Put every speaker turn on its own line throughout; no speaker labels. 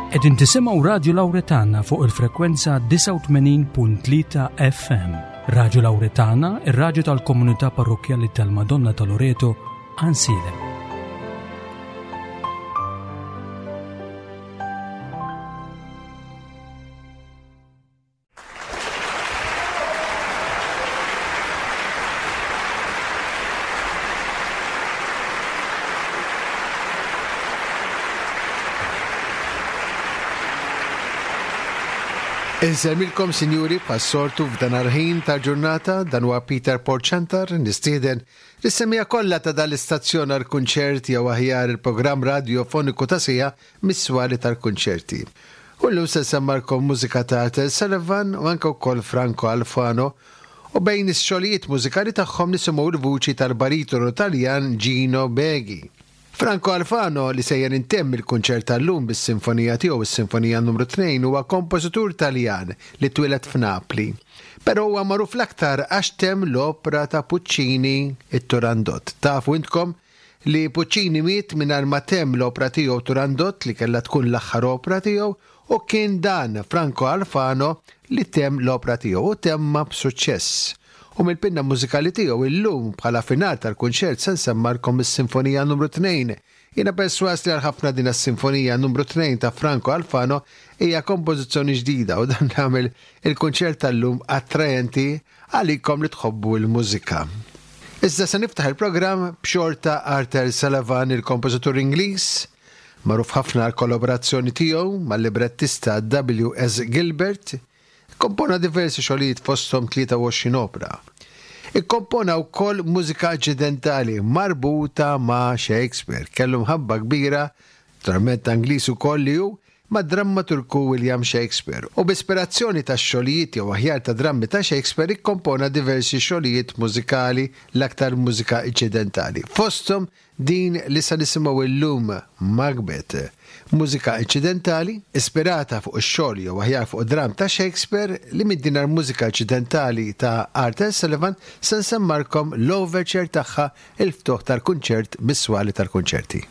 Qegħdin tisimgħu Radju Lawretana fuq il-frekwenza 89.3 FM. Radju Lawretana, ir-radju tal-Komunità Parrokjali tal-Madonna ta' Loreto, Ansilem.
Inselmilkom, sinjuri, passortu f'dan arħin ta' ġurnata, dan huwa Peter Porċantar, nistieden l-semmija kollha ta' dal-istazzjon għall-kunċerti jew aħjar il-programm radiofoniku ta' sija mis-swali tal-kunċerti. U llum se semmarkom mużika ta' Artel Sullivan u anke wkoll Franco Alfano u bejn ix-xogħlijiet mużikali tagħhom nisimgħu l-vuċi tal-baritonu Taljan Gino Beghi. Franco Alfano li sejjer intemm il-kunċert tal-lum bis-sinfonija tiegħu is-sinfonija numru 2 huwa kompożitur Taljan li twieled f'Napli. Però huwa magħruf l-aktar għax temm l-opra ta' Puccini it-Turandot. Tafu intkom li Puccini miet mingħajr ma temm l-opra tiegħu Turandot li kellha tkun l-aħħar opra tiegħu u kien dan Franco Alfano li temm l-opra tiegħu u temma b'suċċess. U mill-pinna mużikali tiegħu illum bħala final tal-kunċert se nsemmarkom is-Sinfonija numru 2. Jiena perswas li ħafna din is-Sinfonija numru 2 ta' Franco Alfano hija kompożizzjoni ġdida u dan nagħmel il-kunċert tal-lum attrajenti għalikom li tħobbu l-mużika. Issa se niftaħ il-programm b'xorta Artel Sullivan, il-kompożitur Ingliż, magħruf ħafna l-kollaborazzjoni tiegħu mal-librettista W.S. Gilbert. Kompona diversi xogħlijiet fosthom 23 opera. Ikkompona wkoll mużika aċċidentali marbuta ma' Shakespeare. Kellu mħabba kbira, trament Angliż ukoll li hu ma' drammaturgu William Shakespeare. U b'ispirazzjoni ta' xogħlijiet jew aħjar ta' drammi ta' Shakespeare ikkompona diversi xogħlijiet mużikali l-aktar mużika aċċidentali. Fosthom din li se nisimgħu illum Macbeth. Mużika inċidentali, ispirata fuq ix-xogħol jew aħjar fuq dram ta' Shakespeare li mid-dinar mużika inċidentali ta' Artel Sullivan se nsemmarkom l-overture tagħha il-ftuħ tal-kunċert mis-swali tal-kunċerti.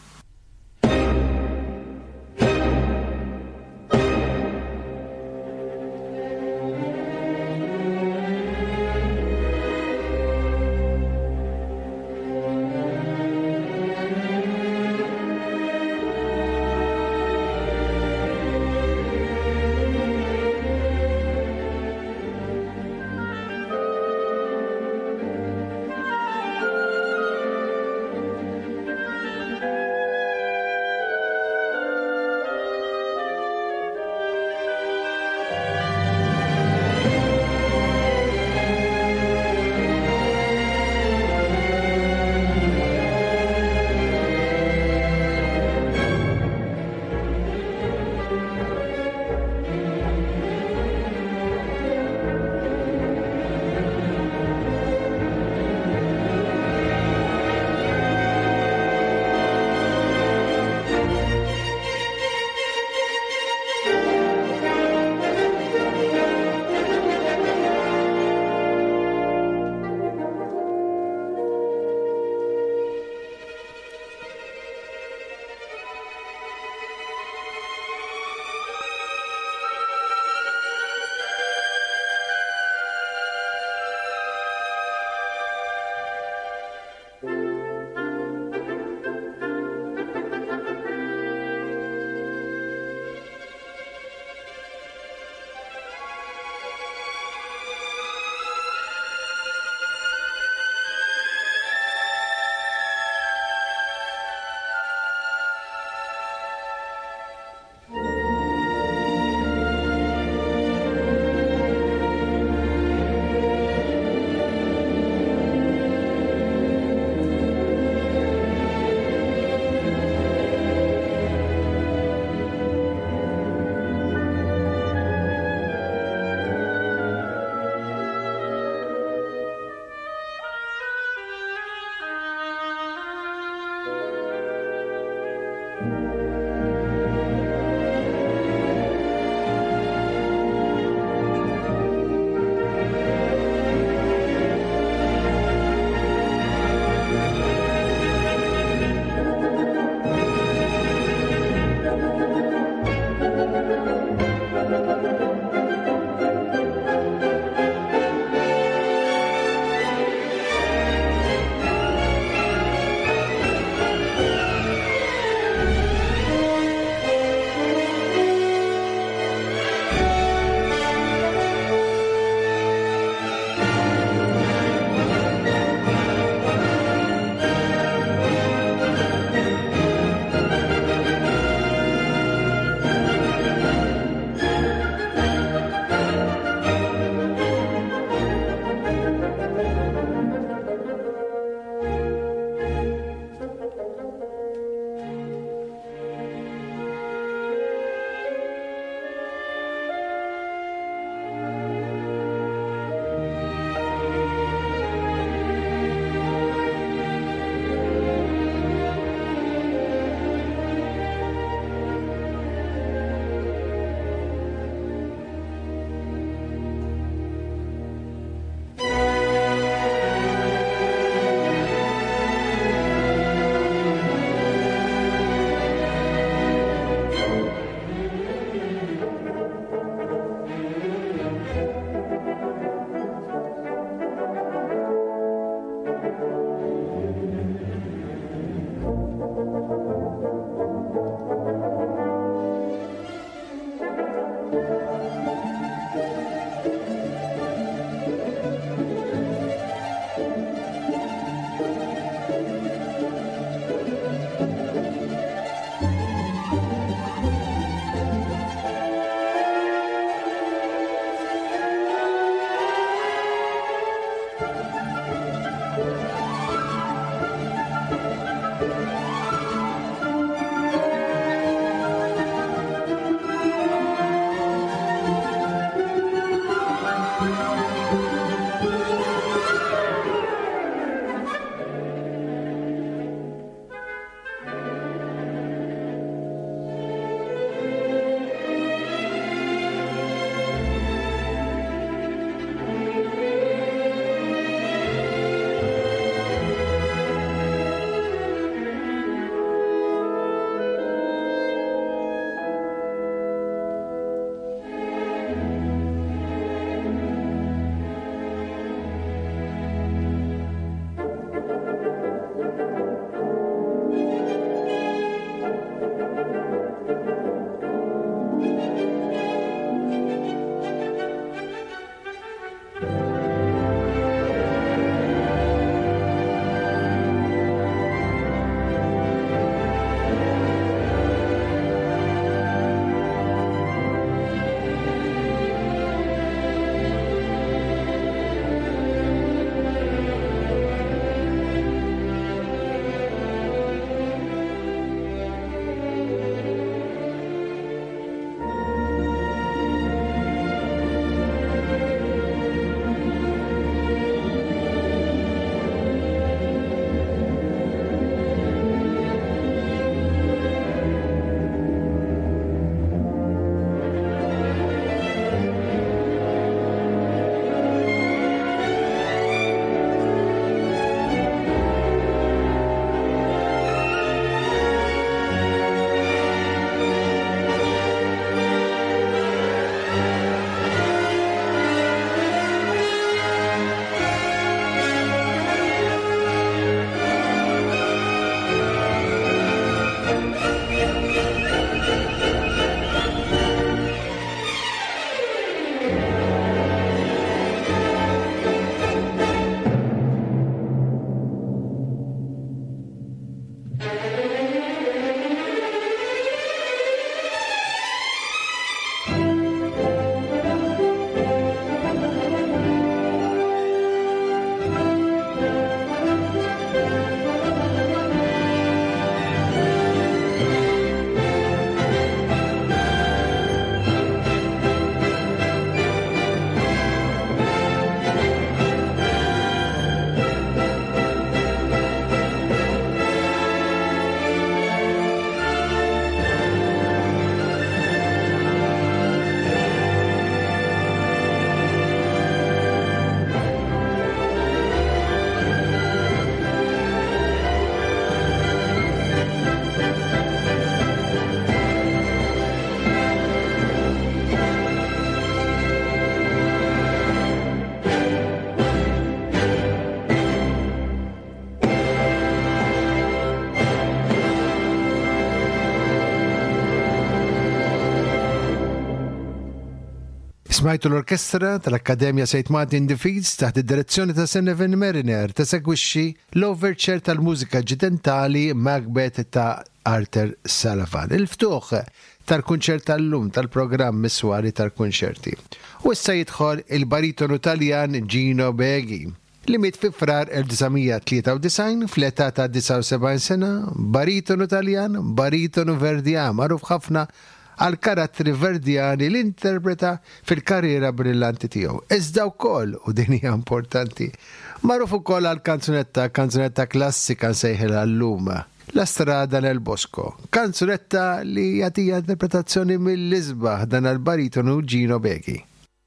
Smajtu l-orkestra tal-Akkademja St. Martin de Fides taħt id-direzzjoni ta' Seneven Mariner tesegwixxi l-overture tal-mużika ġidentali Macbeth ta' Arthur Sullivan. Il-ftuħ tal-kunċert tal-lum tal-programm miswari tal-kunċerti. U issa jidħol il-baritonu Taljan Gino Beghi li miet fi frar 1993 fl-età ta' 79 sena, baritonu Taljan, baritonu Verdian, magħruf ħafna għal karattri verdjani li interpreta fil-karriera brillanti tiegħu. Iżda wkoll, u din hija importanti, magħruf ukoll għal kanzunetta klassika nsejħilha llum, La strada nel bosco, kanzunetta li jagħtiha interpretazzjoni mill-isbaħ dan il-baritonu Gino Beghi.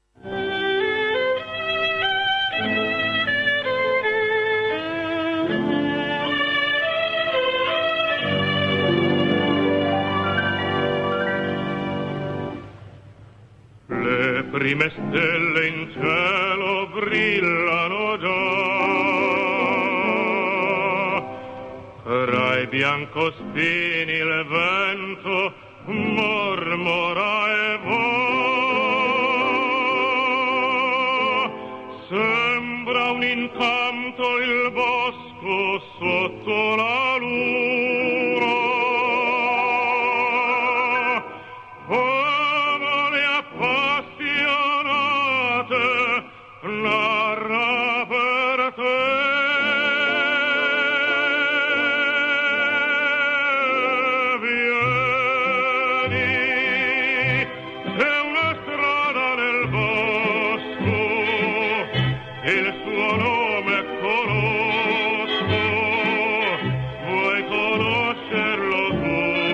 Prime stelle in cielo brillano già, tra i biancospini il vento mormora e va, sembra un incanto il bosco sotto la luna. Narra per te, vieni, c'è una strada nel bosco, il suo nome conosco, vuoi conoscerlo tu?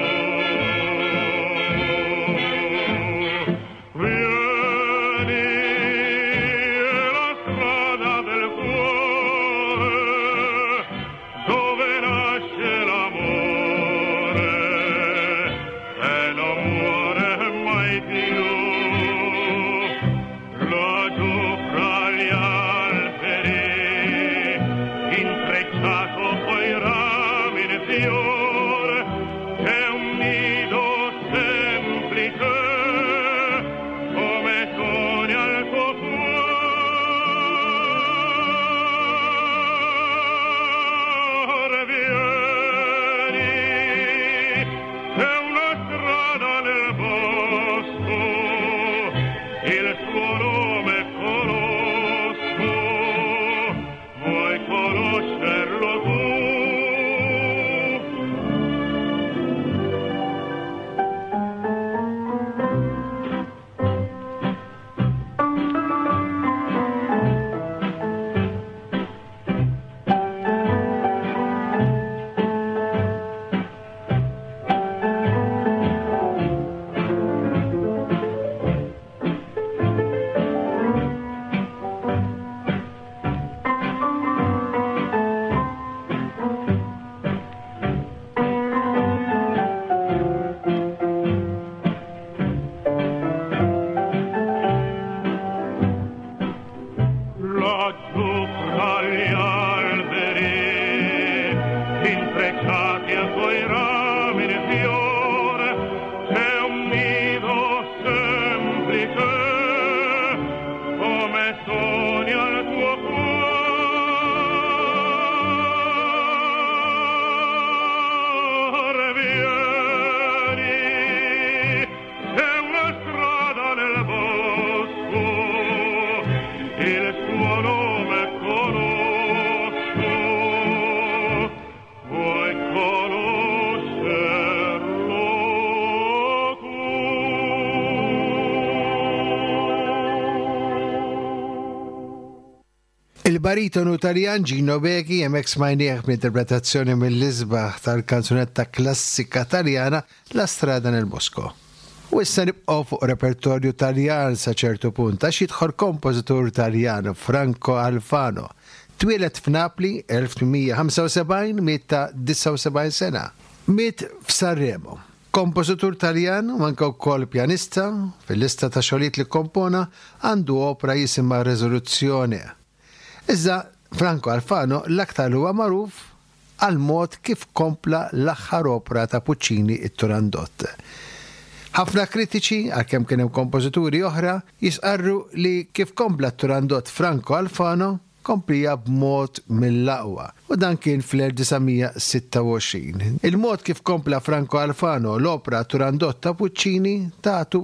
Il-baritonu Taljan Gino Beghi hemmhekk smajnieh b'interpretazzjoni mill-isbaħ tal-kanzunetta klassika Taljana La strada nel bosco. U issa nibqgħu fuq repertorju Taljan sa ċertu punt għax jidħol kompożitur Taljan Franco Alfano. Twieled f'Napli 1875 miet ta' 79 sena. Miet f'Sanremo. Kompożitur Taljan u anke wkoll pjanista fil-lista ta' xogħlijiet li kompona għandu opra jisimha Riżoluzzjoni. Iżda Franco Alfano l-aktar huwa magħruf għal mod kif kompla l-aħħar opra ta' Puccini it-Turandot. Ħafna kritiċi għalkemm kien hemm kompożituri oħra jisqarru li kif kompla Turandot Franco Alfano komplija b'mod mill-aqwa u dan kien fl-1926. Il-mod kif kompla Franco Alfano l-opera Turandot ta' Puccini tagħtu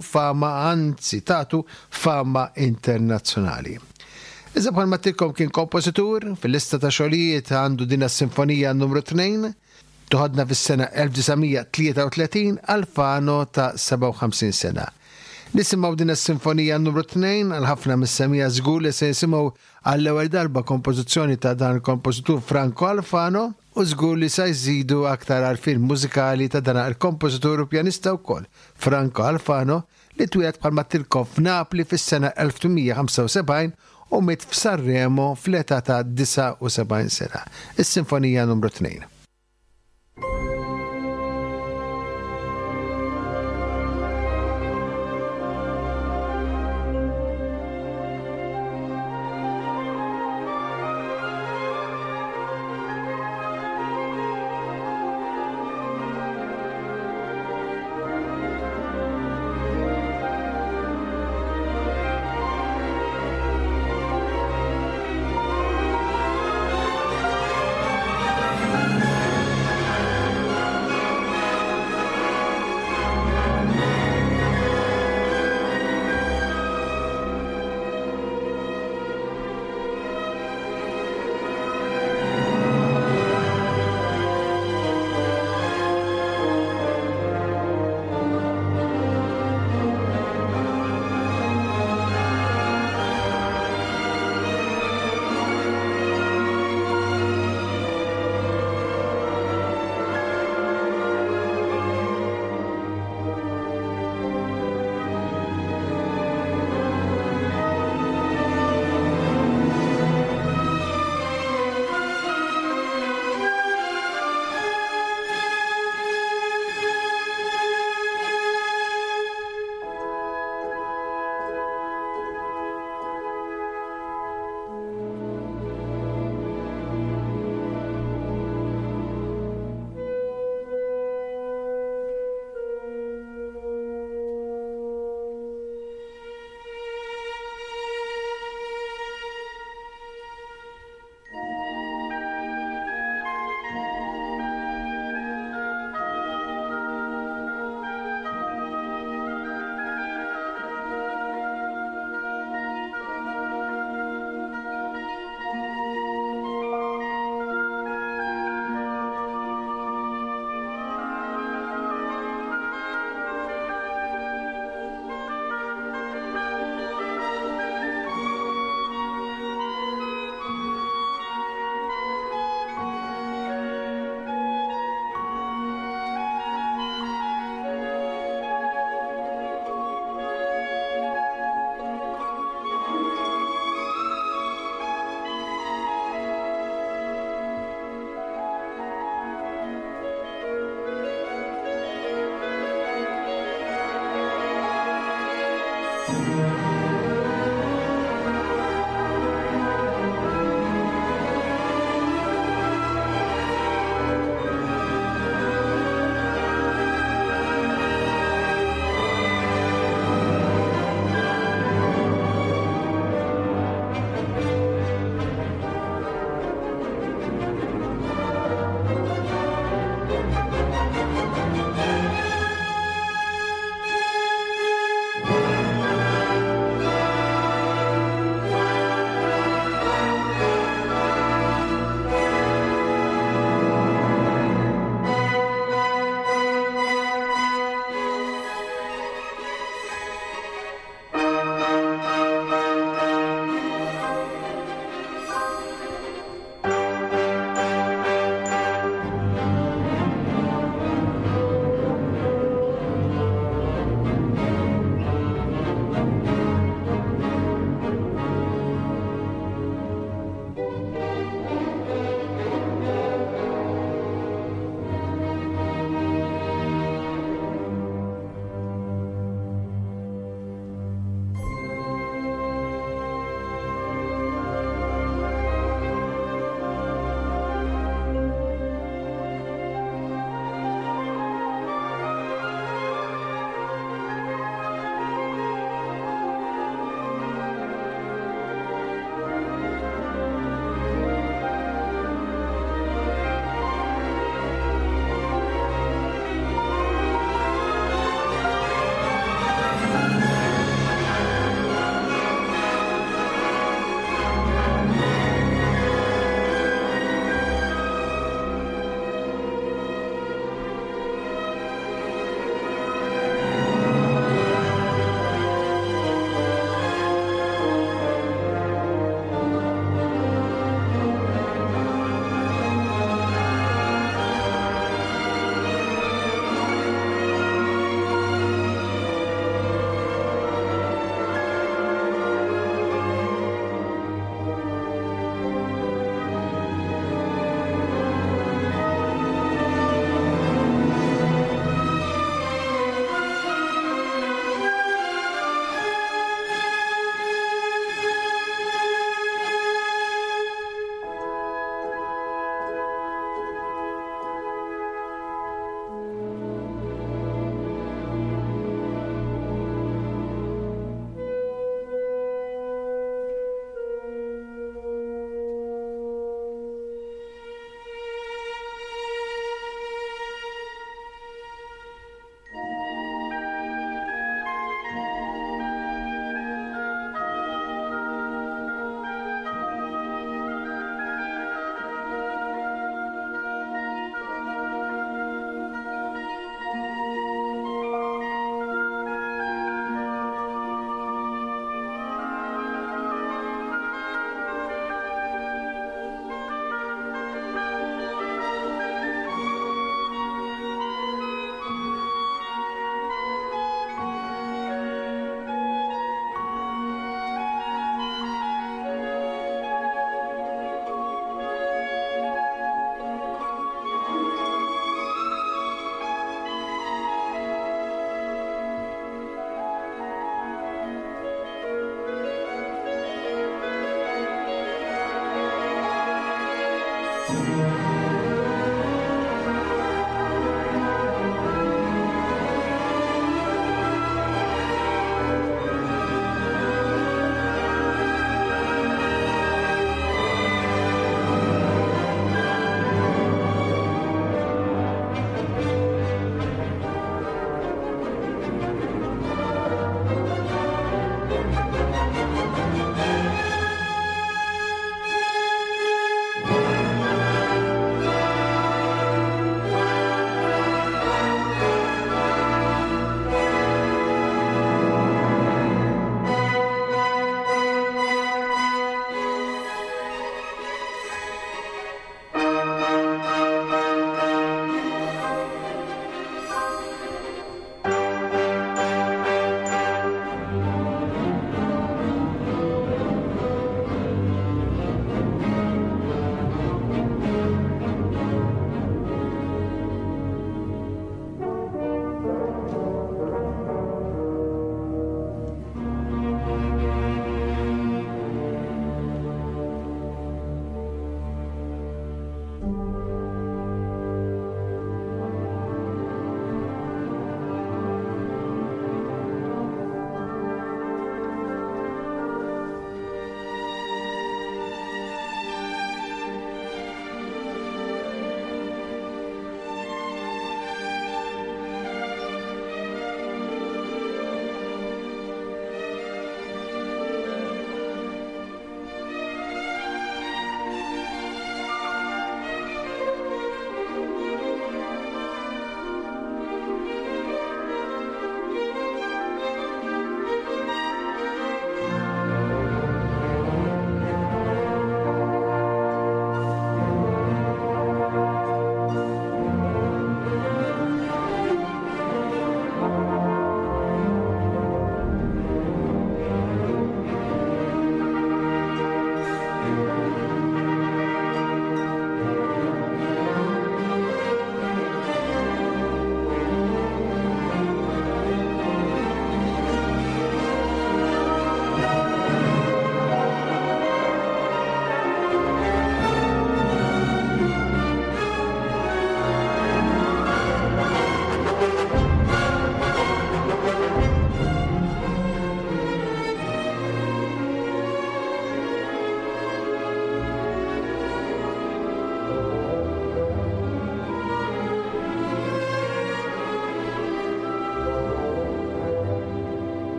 fama internazzjonali. Iżda bħalma tilkom kien kompożitur fil-lista ta' xogħlijiet għandu din is-sinfonija numru 2 toħodna fis-sena 1933 Alfano ta' 57 sena. Nisimgħu din is-sinfonija numru 2 għal ħafna mis-semija żgur li se jisimgħu għall-ewwel darba kompożizzjoni ta' dan il-kompożitur Franco Alfano u żgur li se jżidu aktar għarfien mużikali ta' dan il-kompożitur u pjanista wkoll Franco Alfano li twiegħed bħalma tilkom f'Napli fis-sena 1875 u miet f'Sanremo fl-età ta' 79 sena. Is-sinfonija numru 2.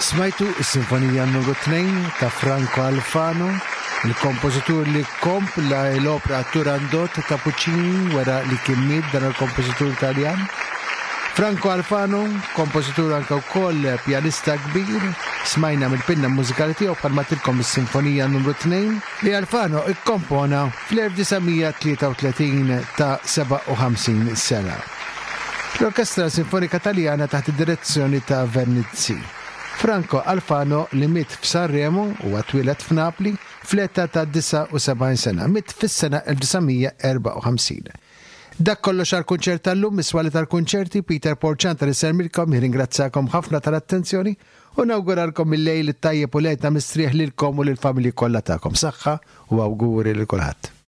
Smajtu is-Sinfonija numru 2 ta' Franco Alfano, il-kompożitur li kompla l-opera Turandot ta' Puccini wara li kien miet dan il-kompożitur Taljan. Franco Alfano, kompożitur anke wkoll pjanista kbir, smajna mill-pinna mużikali tiegħu bħalma tilkom is-Sinfonija numru 2 li Alfano ikkompona fl-1933 ta' 57 sena. L-Orkestra Sinfonika Taljana taħt id-direzzjoni ta' Vernizzi. Franco Alfano li miet f'Sanremo u għatwilet f'Napli fl-età ta' 79 sena, miet fis-sena 1954. Dak kollox għal-kunċert tal-lum, miswali tal-kunċerti, Peter Porċantar isermilkom, jirringrazzakom ħafna tal-attenzjoni u nawguralkom il-lejl it-tajjeb u lejtna mistrieħ lilkom u lill-familji kollha tagħkom. Saħħa u awguri lil kulħadd.